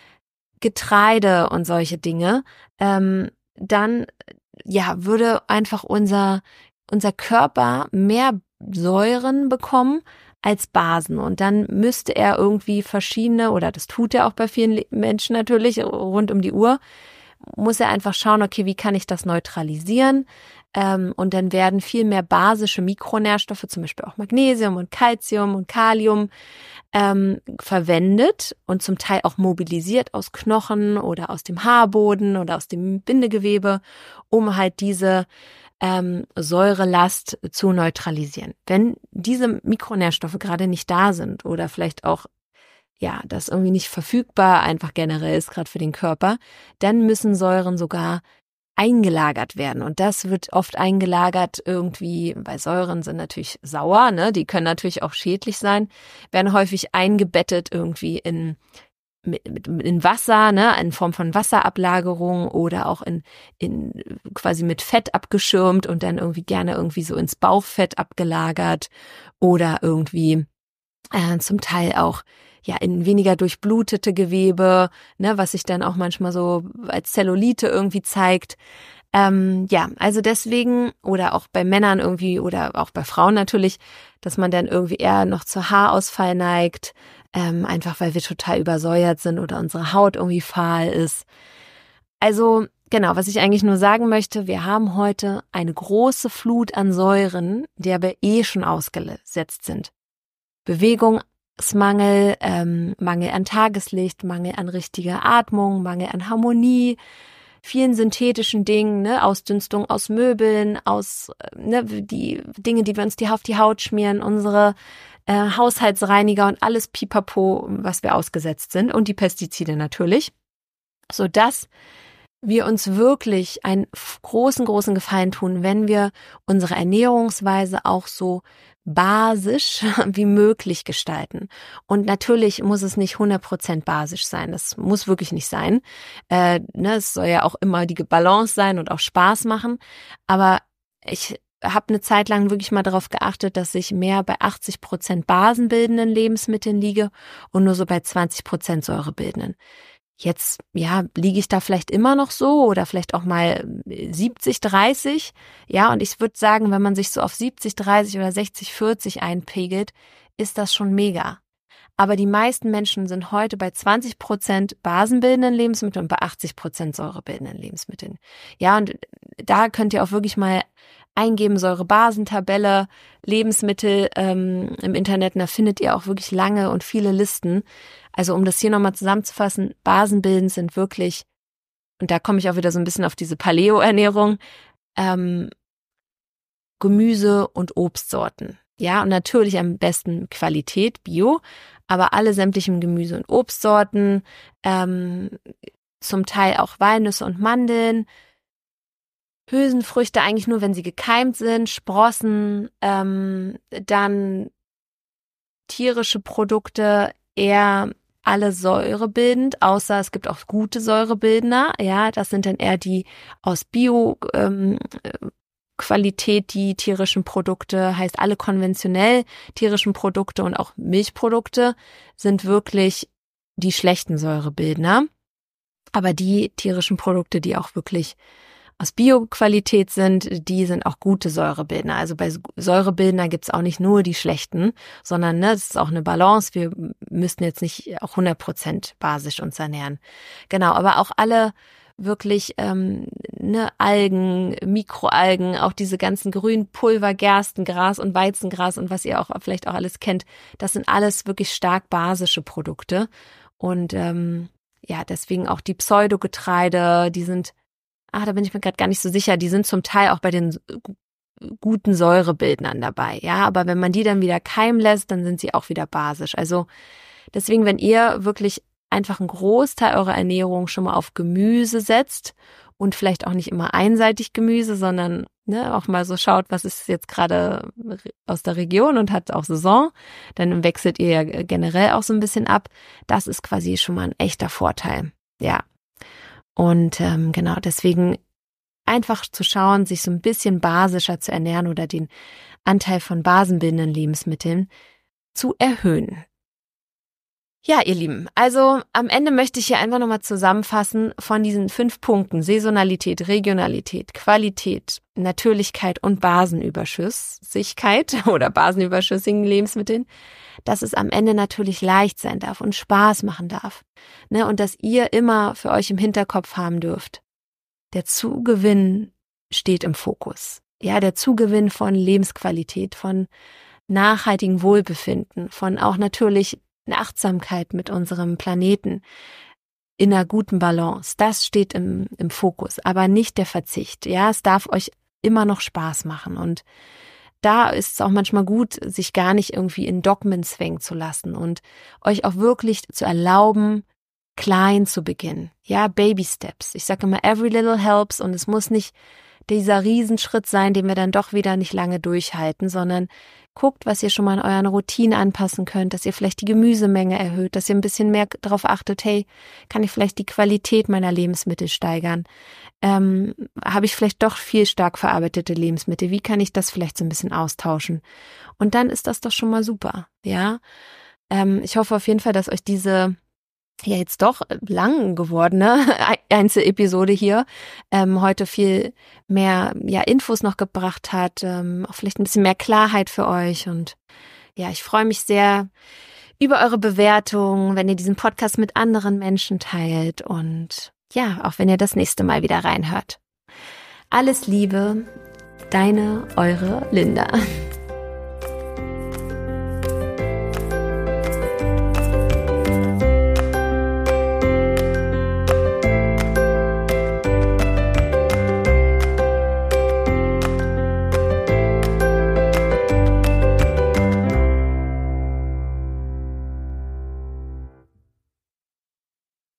Getreide und solche Dinge, ähm, dann ja würde einfach unser unser Körper mehr Säuren bekommen als Basen und dann müsste er irgendwie verschiedene, oder das tut er auch bei vielen Menschen natürlich rund um die Uhr, muss er einfach schauen, okay, wie kann ich das neutralisieren? Ähm, und dann werden viel mehr basische Mikronährstoffe, zum Beispiel auch Magnesium und Calcium und Kalium, ähm, verwendet und zum Teil auch mobilisiert aus Knochen oder aus dem Haarboden oder aus dem Bindegewebe, um halt diese ähm, Säurelast zu neutralisieren. Wenn diese Mikronährstoffe gerade nicht da sind oder vielleicht auch ja, das irgendwie nicht verfügbar einfach generell ist, gerade für den Körper, dann müssen Säuren sogar eingelagert werden. Und das wird oft eingelagert irgendwie, weil Säuren sind natürlich sauer, ne? Die können natürlich auch schädlich sein, werden häufig eingebettet irgendwie in mit, mit, in Wasser, ne, in Form von Wasserablagerung oder auch in, in quasi mit Fett abgeschirmt und dann irgendwie gerne irgendwie so ins Bauchfett abgelagert oder irgendwie äh, zum Teil auch ja in weniger durchblutete Gewebe, ne, was sich dann auch manchmal so als Zellulite irgendwie zeigt. Ähm, ja, also deswegen, oder auch bei Männern irgendwie oder auch bei Frauen natürlich, dass man dann irgendwie eher noch zu Haarausfall neigt, ähm, einfach weil wir total übersäuert sind oder unsere Haut irgendwie fahl ist. Also genau, was ich eigentlich nur sagen möchte, wir haben heute eine große Flut an Säuren, die aber eh schon ausgesetzt sind. Bewegungsmangel, ähm, Mangel an Tageslicht, Mangel an richtiger Atmung, Mangel an Harmonie, vielen synthetischen Dingen, ne, Ausdünstung aus Möbeln, aus ne, die Dinge, die wir uns die auf die Haut schmieren, unsere äh, Haushaltsreiniger und alles Pipapo, was wir ausgesetzt sind und die Pestizide natürlich, sodass wir uns wirklich einen großen, großen Gefallen tun, wenn wir unsere Ernährungsweise auch so basisch wie möglich gestalten. Und natürlich muss es nicht hundert Prozent basisch sein. Das muss wirklich nicht sein. Äh, ne, es soll ja auch immer die Balance sein und auch Spaß machen. Aber ich habe eine Zeit lang wirklich mal darauf geachtet, dass ich mehr bei achtzig Prozent basenbildenden Lebensmitteln liege und nur so bei zwanzig Prozent säurebildenden. Jetzt, ja, liege ich da vielleicht immer noch so oder vielleicht auch mal siebzig dreißig. Ja, und ich würde sagen, wenn man sich so auf siebzig dreißig oder sechzig vierzig einpegelt, ist das schon mega. Aber die meisten Menschen sind heute bei zwanzig Prozent basenbildenden Lebensmitteln und bei achtzig Prozent säurebildenden Lebensmitteln. Ja, und da könnt ihr auch wirklich mal eingeben, Säure-Basen-Tabelle, Lebensmittel ähm, im Internet, und da findet ihr auch wirklich lange und viele Listen. Also um das hier nochmal zusammenzufassen, basenbildend sind wirklich, und da komme ich auch wieder so ein bisschen auf diese Paleo-Ernährung, ähm, Gemüse- und Obstsorten. Ja, und natürlich am besten Qualität, Bio, aber alle sämtlichen Gemüse- und Obstsorten, ähm, zum Teil auch Walnüsse und Mandeln, Hülsenfrüchte eigentlich nur, wenn sie gekeimt sind, Sprossen, ähm, dann tierische Produkte eher alle säurebildend, außer es gibt auch gute Säurebildner, ja, das sind dann eher die aus Bio ähm, Qualität, die tierischen Produkte, heißt alle konventionell tierischen Produkte und auch Milchprodukte sind wirklich die schlechten Säurebildner, aber die tierischen Produkte, die auch wirklich aus Bio-Qualität sind, die sind auch gute Säurebildner. Also bei Säurebildner gibt's auch nicht nur die schlechten, sondern ne, es ist auch eine Balance. Wir müssten jetzt nicht auch hundert Prozent basisch uns ernähren. Genau, aber auch alle wirklich ähm, ne, Algen, Mikroalgen, auch diese ganzen grünen Pulver, Gerstengras und Weizengras und was ihr auch vielleicht auch alles kennt, das sind alles wirklich stark basische Produkte. Und ähm, ja, deswegen auch die Pseudogetreide, die sind, ach, da bin ich mir gerade gar nicht so sicher, die sind zum Teil auch bei den guten Säurebildnern dabei, ja, aber wenn man die dann wieder keimen lässt, dann sind sie auch wieder basisch. Also deswegen, wenn ihr wirklich einfach einen Großteil eurer Ernährung schon mal auf Gemüse setzt und vielleicht auch nicht immer einseitig Gemüse, sondern ne, auch mal so schaut, was ist jetzt gerade aus der Region und hat auch Saison, dann wechselt ihr ja generell auch so ein bisschen ab. Das ist quasi schon mal ein echter Vorteil, ja. Und ähm, genau, deswegen einfach zu schauen, sich so ein bisschen basischer zu ernähren oder den Anteil von basenbildenden Lebensmitteln zu erhöhen. Ja, ihr Lieben, also am Ende möchte ich hier einfach nochmal zusammenfassen von diesen fünf Punkten: Saisonalität, Regionalität, Qualität, Natürlichkeit und Basenüberschüssigkeit oder basenüberschüssigen Lebensmitteln, dass es am Ende natürlich leicht sein darf und Spaß machen darf, ne, und dass ihr immer für euch im Hinterkopf haben dürft: Der Zugewinn steht im Fokus. Ja, der Zugewinn von Lebensqualität, von nachhaltigem Wohlbefinden, von auch natürlich Achtsamkeit mit unserem Planeten in einer guten Balance. Das steht im, im Fokus, aber nicht der Verzicht. Ja, es darf euch immer noch Spaß machen und da ist es auch manchmal gut, sich gar nicht irgendwie in Dogmen zwängen zu lassen und euch auch wirklich zu erlauben, klein zu beginnen. Ja, Baby Steps. Ich sage immer, every little helps, und es muss nicht dieser Riesenschritt sein, den wir dann doch wieder nicht lange durchhalten, sondern guckt, was ihr schon mal in euren Routinen anpassen könnt, dass ihr vielleicht die Gemüsemenge erhöht, dass ihr ein bisschen mehr darauf achtet, hey, kann ich vielleicht die Qualität meiner Lebensmittel steigern? Ähm, habe ich vielleicht doch viel stark verarbeitete Lebensmittel? Wie kann ich das vielleicht so ein bisschen austauschen? Und dann ist das doch schon mal super, ja? Ähm, ich hoffe auf jeden Fall, dass euch diese ja jetzt doch lang gewordene Einzelepisode hier ähm, heute viel mehr ja Infos noch gebracht hat, ähm, auch vielleicht ein bisschen mehr Klarheit für euch. Und ja, ich freue mich sehr über eure Bewertung, wenn ihr diesen Podcast mit anderen Menschen teilt und ja, auch wenn ihr das nächste Mal wieder reinhört. Alles Liebe, deine, eure Linda.